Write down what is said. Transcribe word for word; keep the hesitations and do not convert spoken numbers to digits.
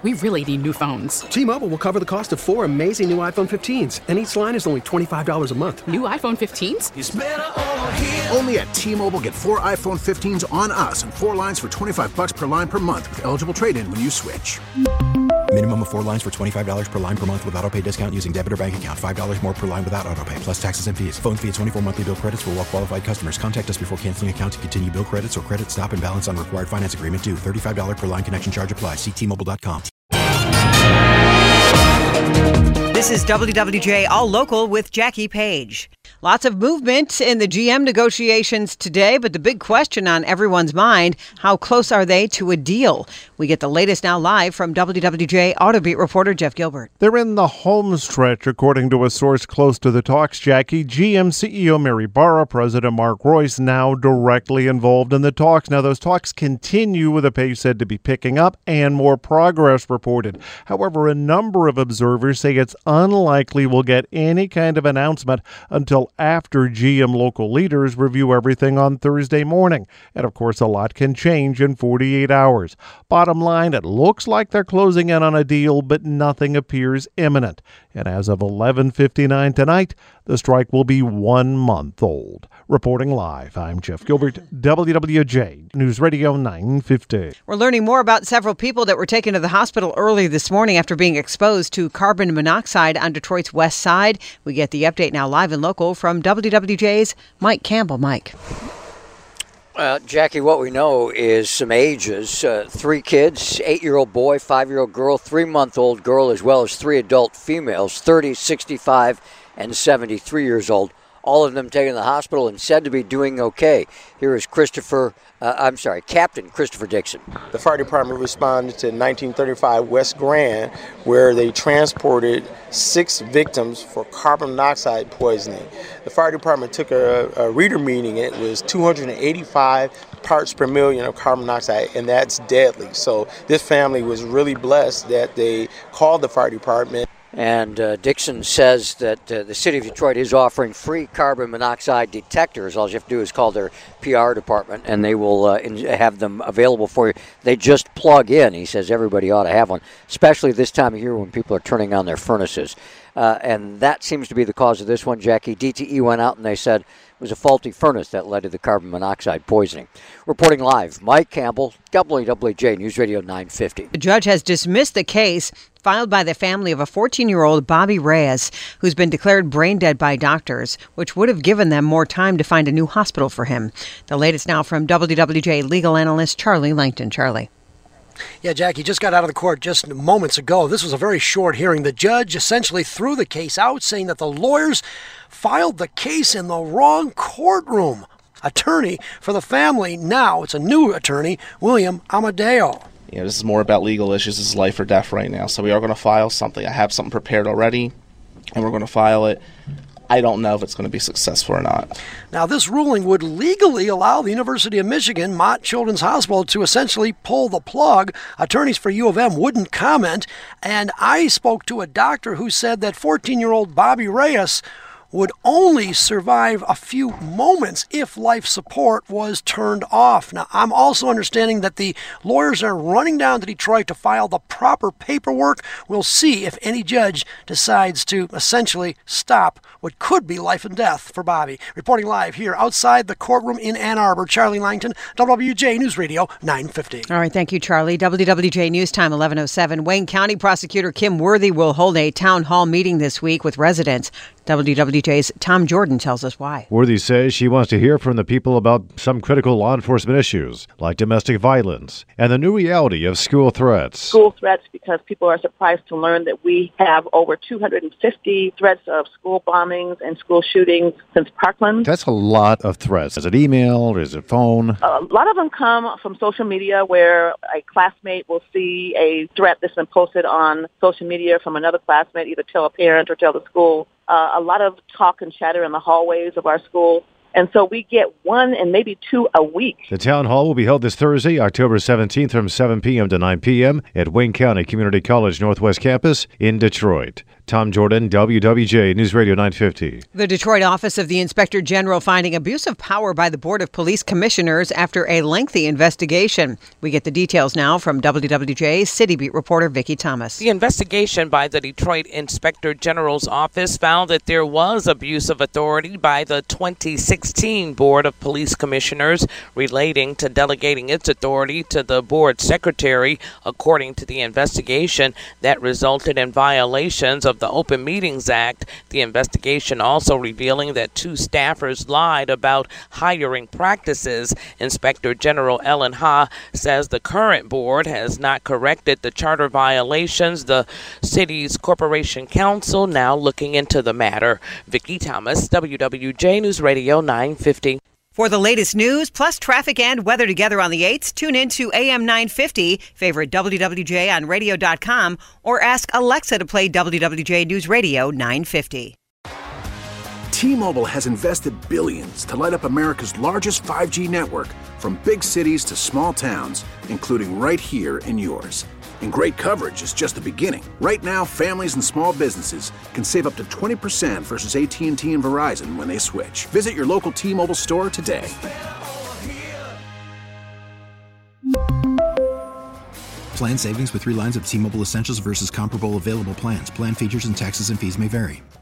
We really need new phones. T-Mobile will cover the cost of four amazing new iPhone fifteens, and each line is only twenty-five dollars a month. New iPhone fifteens? It's better over here. Only at T-Mobile, get four iPhone fifteens on us and four lines for twenty-five dollars per line per month with eligible trade-in when you switch. Minimum of four lines for twenty-five dollars per line per month with autopay discount using debit or bank account. five dollars more per line without autopay, plus taxes and fees. Phone fee at twenty-four monthly bill credits for well-qualified customers. Contact us before canceling account to continue bill credits or credit stop and balance on required finance agreement due. thirty-five dollars per line connection charge applies. See T Mobile dot com. This is W W J All Local with Jackie Page. Lots of movement in the G M negotiations today, but the big question on everyone's mind, how close are they to a deal? We get the latest now live from W W J Autobeat reporter Jeff Gilbert. They're in the home stretch, according to a source close to the talks, Jackie. G M C E O Mary Barra, President Mark Royce now directly involved in the talks. Now, those talks continue with a pace said to be picking up and more progress reported. However, a number of observers say it's unlikely we'll get any kind of announcement until after G M local leaders review everything on Thursday morning. And of course, a lot can change in forty-eight hours. Bottom line, it looks like they're closing in on a deal, but nothing appears imminent. And as of eleven fifty-nine tonight, the strike will be one month old. Reporting live, I'm Jeff Gilbert, W W J News Radio nine fifty. We're learning more about several people that were taken to the hospital early this morning after being exposed to carbon monoxide on Detroit's west side. We get the update now live and local from W W J's Mike Campbell. Mike. Uh, Jackie, what we know is some ages. Uh, three kids, eight-year-old boy, five-year-old girl, three-month-old girl, as well as three adult females, thirty, sixty-five, and seventy-three years old. All of them taken to the hospital and said to be doing okay. Here is Christopher, uh, I'm sorry, Captain Christopher Dixon. The fire department responded to nineteen thirty-five West Grand, where they transported six victims for carbon monoxide poisoning. The fire department took a, a reader meeting. It was two hundred eighty-five parts per million of carbon monoxide, and that's deadly. So this family was really blessed that they called the fire department. And uh, Dixon says that uh, the city of Detroit is offering free carbon monoxide detectors. All you have to do is call their P R department, and they will uh, in- have them available for you. They just plug in. He says everybody ought to have one, especially this time of year when people are turning on their furnaces. Uh, and that seems to be the cause of this one, Jackie. D T E went out and they said it was a faulty furnace that led to the carbon monoxide poisoning. Reporting live, Mike Campbell, W W J News Radio nine fifty. The judge has dismissed the case filed by the family of a fourteen-year-old Bobby Reyes, who's been declared brain dead by doctors, which would have given them more time to find a new hospital for him. The latest now from W W J legal analyst Charlie Langton. Charlie. Yeah, Jackie just got out of the court just moments ago. This was a very short hearing. The judge essentially threw the case out, saying that the lawyers filed the case in the wrong courtroom. Attorney for the family now, it's a new attorney, William Amadeo. You know, this is more about legal issues. This is life or death right now. So we are going to file something. I have something prepared already, and we're going to file it. I don't know if it's going to be successful or not. Now, this ruling would legally allow the University of Michigan Mott Children's Hospital to essentially pull the plug. Attorneys for U of M wouldn't comment, and I spoke to a doctor who said that fourteen-year-old Bobby Reyes would only survive a few moments if life support was turned off. Now, I'm also understanding that the lawyers are running down to Detroit to file the proper paperwork. We'll see if any judge decides to essentially stop what could be life and death for Bobby. Reporting live here outside the courtroom in Ann Arbor, Charlie Langton, W W J News Radio nine fifty. All right, thank you, Charlie. W W J News Time eleven oh seven. Wayne County Prosecutor Kim Worthy will hold a town hall meeting this week with residents. W W J's Tom Jordan tells us why. Worthy says she wants to hear from the people about some critical law enforcement issues, like domestic violence and the new reality of school threats. School threats, because people are surprised to learn that we have over two hundred fifty threats of school bombings and school shootings since Parkland. That's a lot of threats. Is it email or is it phone? A lot of them come from social media, where a classmate will see a threat that's been posted on social media from another classmate, either tell a parent or tell the school. Uh, a lot of talk and chatter in the hallways of our school. And so we get one and maybe two a week. The town hall will be held this Thursday, October seventeenth from seven p.m. to nine p.m. at Wayne County Community College Northwest Campus in Detroit. Tom Jordan, W W J News Radio nine fifty. The Detroit Office of the Inspector General finding abuse of power by the Board of Police Commissioners after a lengthy investigation. We get the details now from W W J City Beat reporter Vicki Thomas. The investigation by the Detroit Inspector General's office found that there was abuse of authority by the twenty sixteen Board of Police Commissioners relating to delegating its authority to the board secretary. According to the investigation, that resulted in violations of the Open Meetings Act. The investigation also revealing that two staffers lied about hiring practices. Inspector General Ellen Ha says the current board has not corrected the charter violations. The city's Corporation Council now looking into the matter. Vicki Thomas, W W J News Radio nine fifty. For the latest news, plus traffic and weather together on the eights, tune in to A M nine fifty, favorite W W J on radio dot com, or ask Alexa to play W W J News Radio nine fifty. T-Mobile has invested billions to light up America's largest five G network, from big cities to small towns, including right here in yours. And great coverage is just the beginning. Right now, families and small businesses can save up to twenty percent versus A T and T and Verizon when they switch. Visit your local T-Mobile store today. Plan savings with three lines of T-Mobile Essentials versus comparable available plans. Plan features and taxes and fees may vary.